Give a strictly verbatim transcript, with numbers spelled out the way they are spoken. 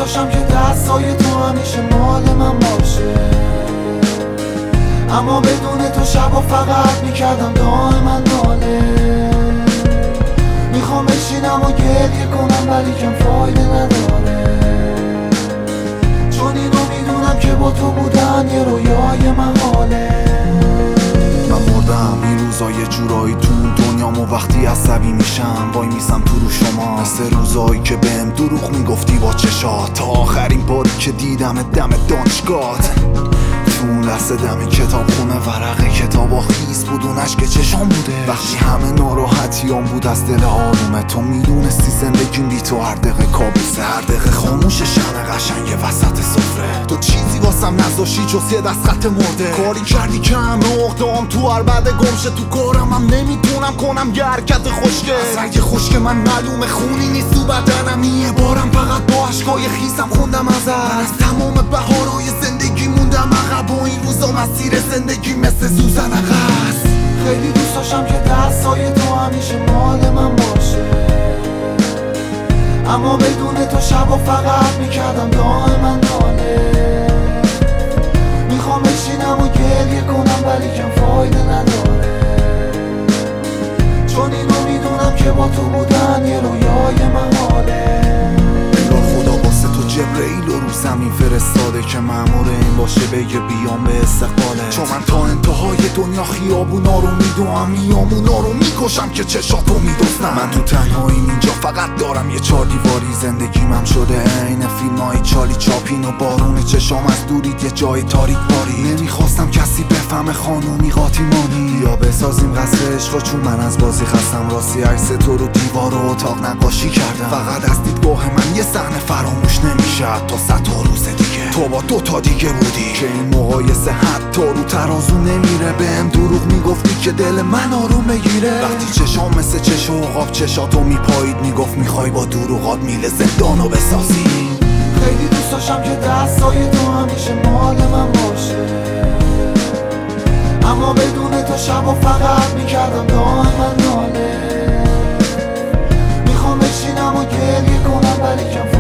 داشتم که دستای تو همیشه مال من باشه، اما بدون تو شبا فقط میکردم دائما ناله. میخوام بشینم و گریه کنم ولی کم فایده نداره، چون اینو میدونم که با تو بودن یه رویای محاله. من مردم این روزا یه جورایی تو دنیامو وقتی عصبی میشم وای میسم تو رو شما، مثل روزایی که بهم دروغ میگفتی با چشات، تا آخرین باری که دیدم دم دانشگاهت. تو اون لحظه دم کتاب خونه ورق کتابا خیس بود، اون اشک چشام بوده وقتی همه ناراحتیام بود از دل آرومه. تو میدونستی زندگیم بی تو هر دقیقه کابوسه، هر دقیقه خاموش شمع قشنگ وسط سفره. تو چیزی واسم نذاشتی جز یه دست خط مرده، کاری کردی که همه اقدام تو هر بعد گمشه. تو کارم هم نمیتونم کنم یه حرکت خوشگه، از رنگ خشک من معلومه خونی نیست تو بدنم. یه بارم فقط با عشقای خیسم خوندم ازت، از تمام بهارهای زندگی موندم عقب و این روزا مسیر زندگی مثل سوزن عقص. خیلی دوست داشتم که دستای تو همیشه مال من باشه، اما بدون تو شبا فقط میکردم دائما ناله. میخوام بشینم و گریه کنم ولی کم فایده نداره، چون اینو میدونم که با تو بودن یه رویای محاله. انگار خدا واسه تو جبرئیل رو زمین فرستاده که مأمور این باشه بگه بیام به استقباله. چون من تا انتهای دنیا خیابونا رو میدوام، میامونا رو میکشم که چشاتو میدوستم. من تو تنهاییم اینجا فقط دارم یه چار دیواری، زندگیمم هم شده عین فیلمای چالی چاپین و بارون چشام از دورید یه جای تاریک باری. نمیخواستم کسی بفهمه خانومی قاطیمانی، یا بسازیم قصر عشق چون من از بازی خستم. راستی عکس تو رو دیوار و اتاق نقاشی کردم، فقط از دیدگاه من یه صحنه فراموش نمیشه تا صد تا روز دیگه. تو با دو تا دیگه بودی که این مقایسه حتی رو ترازو نمیره. بهم دروغ میگفتی که دل من آروم بگیره، وقتی چشام مثل چش و عقاب چشاتو میپایید میگفت میخوای با دروغات میل زندانو بسازی. خیلی دوست داشتم که دستای تو همیشه مال من باشه، اما بدون تو شبا فقط میکردم دائما ناله. میخوام بشینم و گریه کنم ولی کم